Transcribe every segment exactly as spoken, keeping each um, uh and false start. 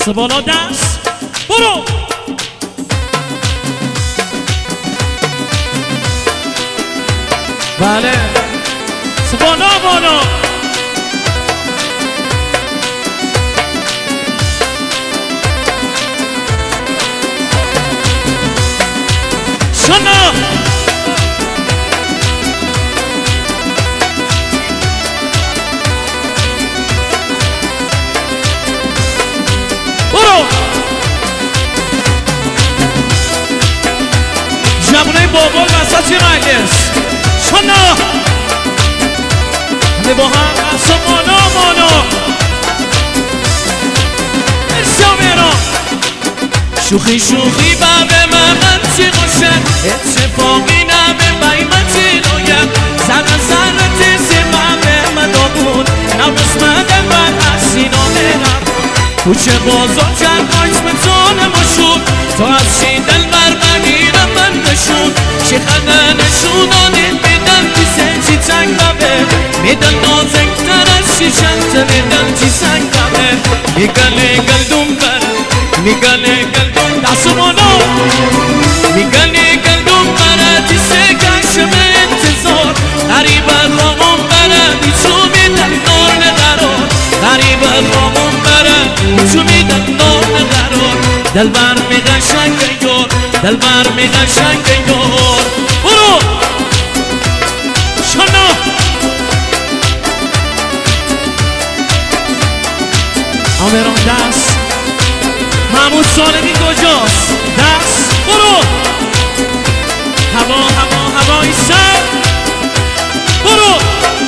دست بالا دست برو. بله بالا بالا. شنا برو. جبونه بابا وسط مجلس شنا همه با هم قصه مانا مانا ارسا میران شوخی شوخی بابه من چی خوشن اتفاقی نبه بای من چی لویم زن زن تیزی بابه من دابون نورس مدن بر حسینا میرم کوچه بازار چند آیس بتون مشون تو از شیدل بر بگیرم من نشون چی خنده نشونانین میدن کسی چی چنگ بابه میدن نازک تر از شیشن تا میدن چی سنگ بابه میگله گلدون بره میگله گلدون دستمانو میگله گلدون بره تیسه کشم انتظار غریبه رامون بره بیچو میدن نار نقرار غریبه رامون بره بیچو میدن نار نقرار دلبر می قشنگ یار دلبر می قشنگ یار برو شنا آمران دست همون سالگی کجاست دست برو هوا هوا هوای سر برو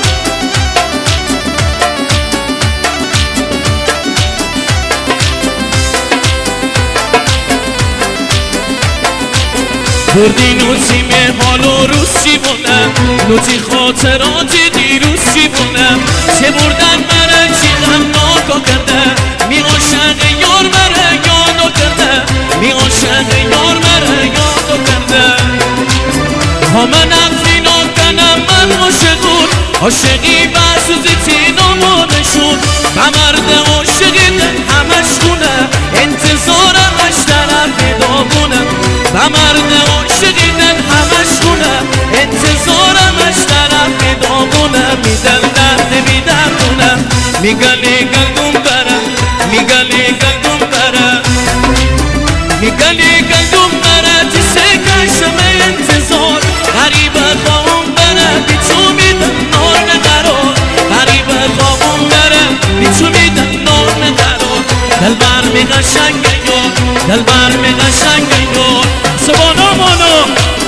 بردی نوچی می حال و روز چی بودم نوچی خاطراتی دیروز چی بودم چه بردن مرا چی غم ناکا کرده می عاشق یار مرا یادو کرده می عاشق یار مرا یادو کرده ها من افینا کنم من عاشقون عاشقی بسوزی تینا مانشون بمرد عاشقی دل همش خونه انتظارم اش طرف داغونه بمرد عاشقی دل همش خونه انتظارم اش طرف داغونه میدن درد میدردونه میگلی گلدون بره میگلی گلدون بره میگلی گلدون بره تیسه کشم انتظار غریبه خواهم بره بیچو میدن نار نقرار غریبه خواهم بره بیچو میدن نار نقرار دلبر می قشنگ یار دلبر می قشنگ یار سبانا مانا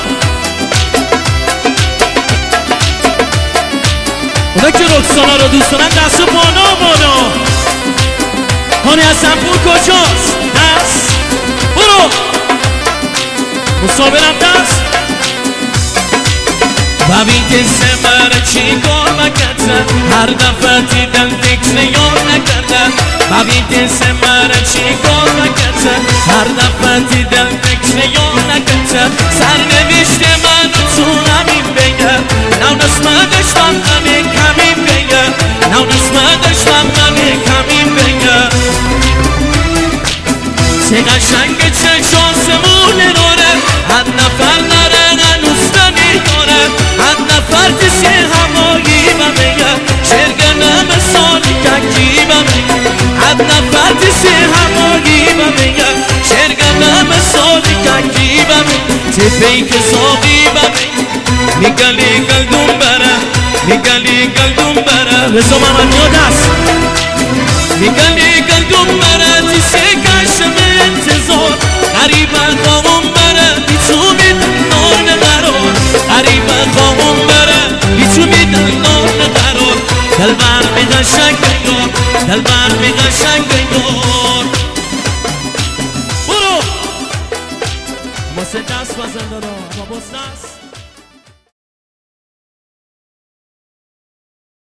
اونا که رکسانا رو دوست دارن دست بانا بانا هانی از سنپور کجاست دست برو مصابرم دست ببین که سمر چی کار نکردن هر دفعه دیدن فکر یار نکردن ببین که سمر چی کار نکردن هر دفعه دیدن فکر یار نکردن سرنوشت من تو همین بگه نونس من داشتم همین کمین بگه نونس من داشتم همین کمین بگه چه قشنگه چه شانسمون ناره هر نفر نره ننوستنی داره هر نفر تسی همایی بمیگه شرگنه مثالی ککی بمیگه هر نفر تسی همایی بمیگه شرگنه مثالی ککی بمیگه چه پیک ساقی بمیگه میگلی گلدون بره میگلی گلدون بره رزا محمد یاد است میگلی گلدون بره تیسه کشم انتظار غریبه خواهم بره بیچو میدن نار نقرار غریبه خواهم بره بیچو میدن نار نقرار دلبر می قشنگ یار دلبر می قشنگ یار برو واسه دست بزن دارم باباس دست